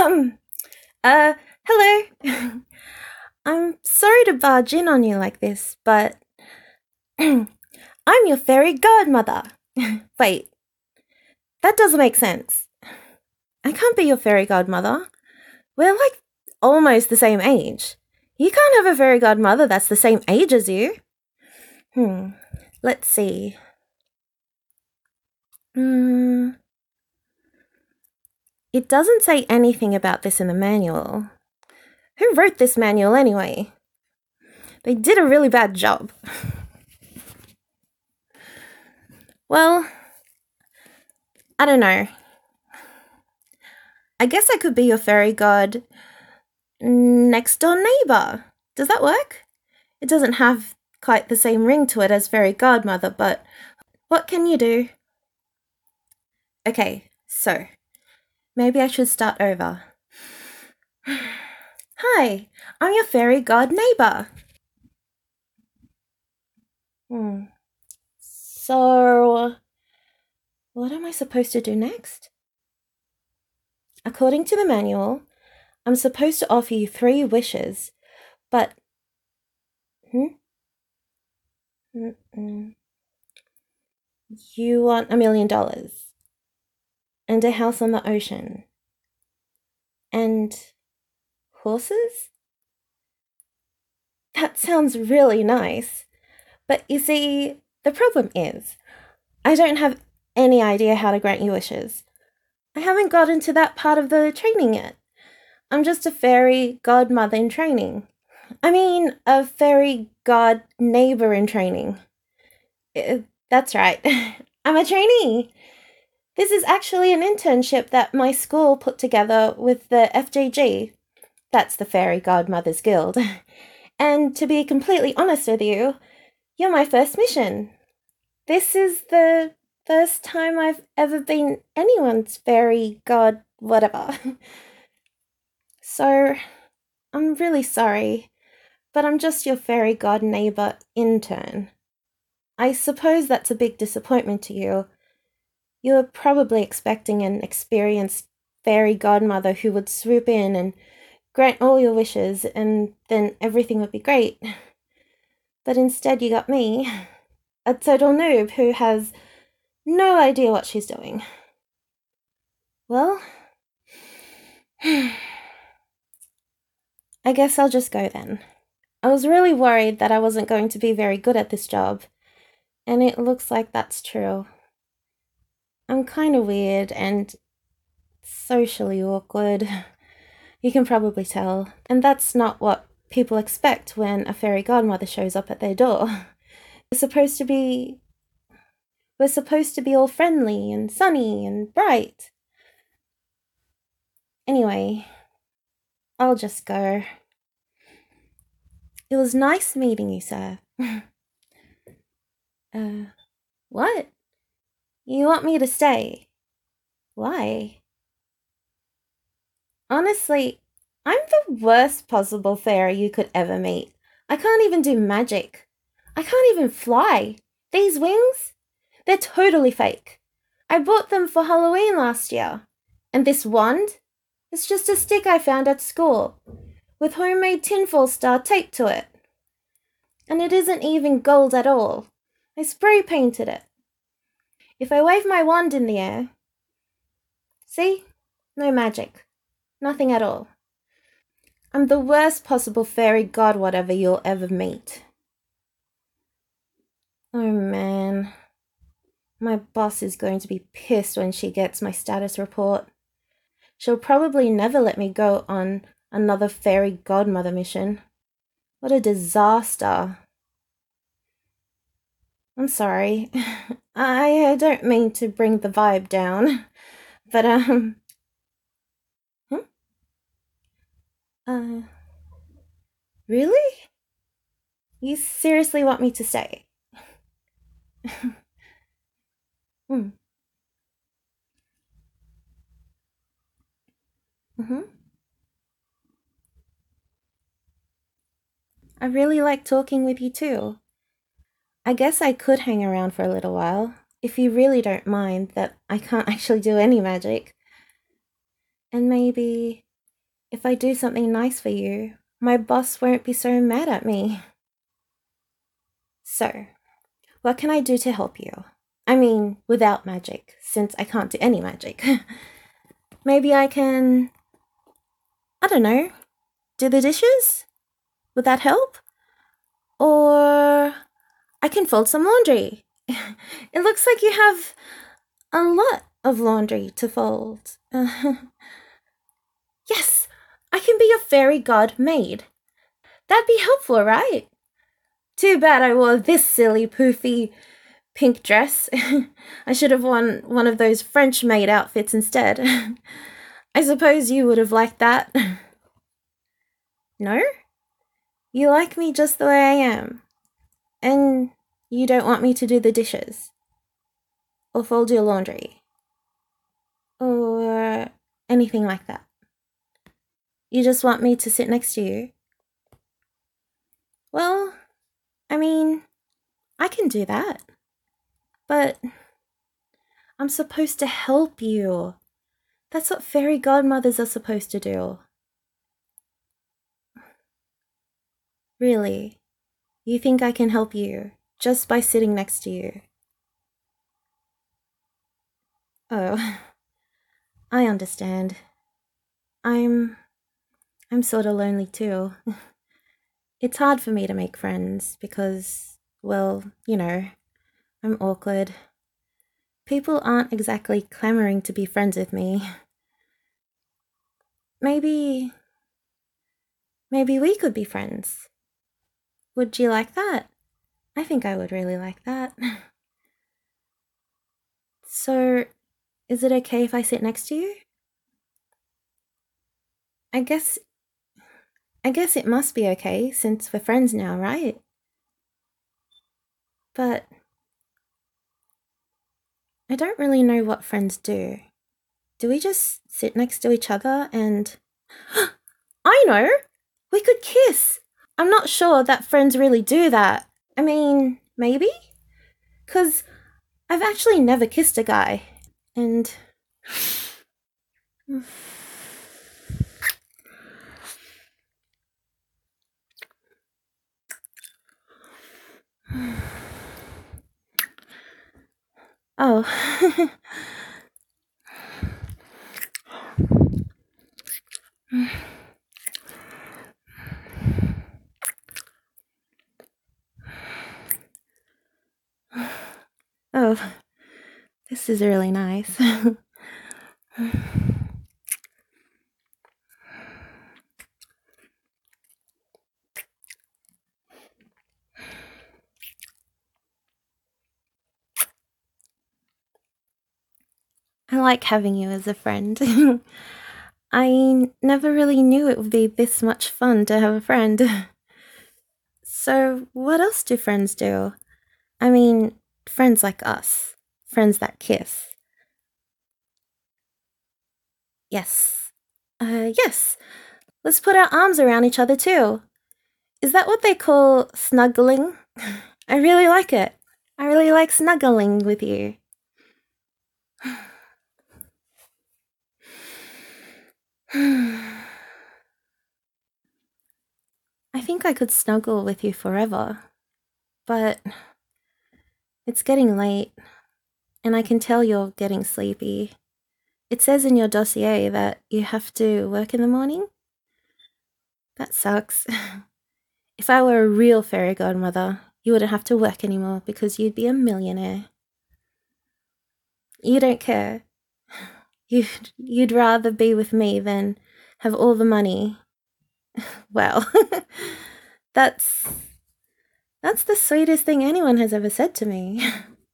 Hello. I'm sorry to barge in on you like this, but I'm your fairy godmother. Wait, that doesn't make sense. I can't be your fairy godmother. We're like almost the same age. You can't have a fairy godmother that's the same age as you. Hmm, let's see. It doesn't say anything about this in the manual. Who wrote this manual anyway? They did a really bad job. Well, I don't know. I guess I could be your fairy god next door neighbor. Does that work? It doesn't have quite the same ring to it as fairy godmother, but what can you do? Okay, so maybe I should start over. Hi, I'm your fairy god neighbor. So, what am I supposed to do next? According to the manual, I'm supposed to offer you 3 wishes, but. You want $1 million and a house on the ocean and horses? That sounds really nice. But you see, the problem is, I don't have any idea how to grant you wishes. I haven't gotten to that part of the training yet. I'm just a fairy godmother in training. I mean, a fairy god neighbor in training. That's right. I'm a trainee. This is actually an internship that my school put together with the FJG. That's the Fairy Godmothers Guild. And to be completely honest with you, you're my first mission. This is the first time I've ever been anyone's fairy god whatever. So, I'm really sorry, but I'm just your fairy god neighbor intern. I suppose that's a big disappointment to you. You were probably expecting an experienced fairy godmother who would swoop in and grant all your wishes and then everything would be great. But instead you got me, a total noob who has no idea what she's doing. Well, I guess I'll just go then. I was really worried that I wasn't going to be very good at this job, and it looks like that's true. I'm kind of weird and socially awkward. You can probably tell, and that's not what people expect when a fairy godmother shows up at their door. We're supposed to be all friendly and sunny and bright. Anyway, I'll just go. It was nice meeting you, sir. What? You want me to stay? Why? Honestly, I'm the worst possible fairy you could ever meet. I can't even do magic. I can't even fly. These wings? They're totally fake. I bought them for Halloween last year. And this wand? It's just a stick I found at school, with homemade tinfoil star taped to it. And it isn't even gold at all. I spray painted it. If I wave my wand in the air, see? No magic. Nothing at all. I'm the worst possible fairy god whatever you'll ever meet. Oh man. My boss is going to be pissed when she gets my status report. She'll probably never let me go on another fairy godmother mission. What a disaster. I'm sorry. I don't mean to bring the vibe down. But, really? You seriously want me to stay? Hmm. I really like talking with you too. I guess I could hang around for a little while, if you really don't mind that I can't actually do any magic. And maybe if I do something nice for you, my boss won't be so mad at me. So, what can I do to help you? I mean, without magic, since I can't do any magic. Maybe I can, I don't know, do the dishes? Would that help? Or I can fold some laundry. It looks like you have a lot of laundry to fold. Yes, I can be your fairy god maid. That'd be helpful, right? Too bad I wore this silly, poofy pink dress. I should have worn one of those French maid outfits instead. I suppose you would have liked that. No? You like me just the way I am. And you don't want me to do the dishes. Or fold your laundry. Or anything like that. You just want me to sit next to you. Well, I mean, I can do that. But I'm supposed to help you. That's what fairy godmothers are supposed to do. Really? You think I can help you just by sitting next to you? Oh, I understand. I'm sort of lonely too. It's hard for me to make friends because, well, I'm awkward. People aren't exactly clamoring to be friends with me. Maybe we could be friends. Would you like that? I think I would really like that. So, is it okay if I sit next to you? I guess it must be okay since we're friends now, right? But I don't really know what friends do. Do we just sit next to each other and I know! We could kiss! I'm not sure that friends really do that. I mean, maybe? 'Cause I've actually never kissed a guy. And oh. Oh, this is really nice. I like having you as a friend. I never really knew it would be this much fun to have a friend. So, what else do friends do? I mean, friends like us. Friends that kiss. Yes. Yes. Let's put our arms around each other too. Is that what they call snuggling? I really like it. I really like snuggling with you. I think I could snuggle with you forever, but it's getting late, and I can tell you're getting sleepy. It says in your dossier that you have to work in the morning. That sucks. If I were a real fairy godmother, you wouldn't have to work anymore because you'd be a millionaire. You don't care. You'd rather be with me than have all the money. Well, that's the sweetest thing anyone has ever said to me.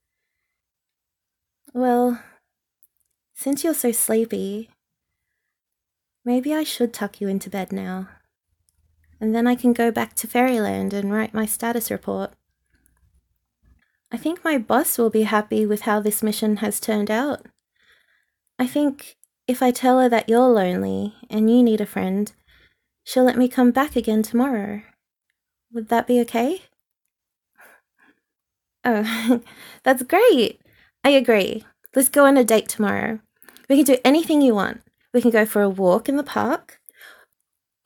Well, since you're so sleepy, maybe I should tuck you into bed now. And then I can go back to Fairyland and write my status report. I think my boss will be happy with how this mission has turned out. I think if I tell her that you're lonely and you need a friend, she'll let me come back again tomorrow. Would that be okay? Oh, that's great. I agree. Let's go on a date tomorrow. We can do anything you want. We can go for a walk in the park,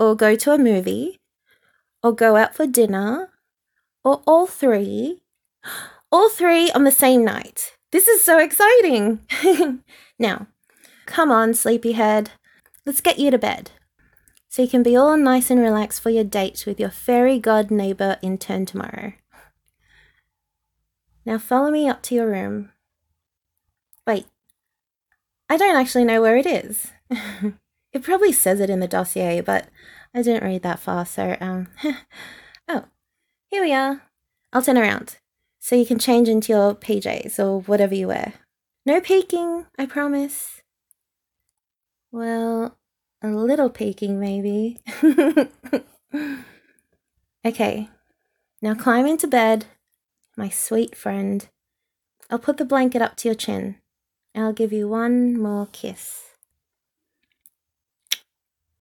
or go to a movie, or go out for dinner, or all three. All three on the same night. This is so exciting. Now, come on, sleepyhead. Let's get you to bed, so you can be all nice and relaxed for your date with your fairy god neighbour intern tomorrow. Now follow me up to your room. Wait, I don't actually know where it is. It probably says it in the dossier, but I didn't read that far, so, oh, here we are. I'll turn around, so you can change into your PJs or whatever you wear. No peeking, I promise. Well, a little peeking maybe. Okay, now climb into bed, my sweet friend. I'll put the blanket up to your chin, and I'll give you one more kiss.